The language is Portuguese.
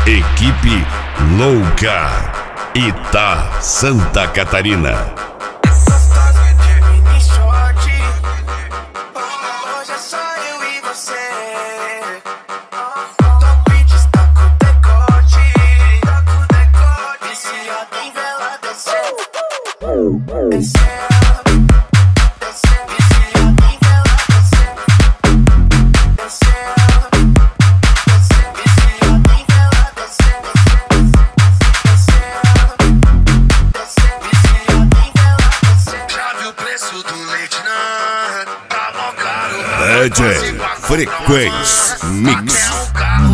Equipe Louca, Itá, Santa Catarina. Hoje é só eu e você. Viciado em vela descendo. DJ Frequência Mix.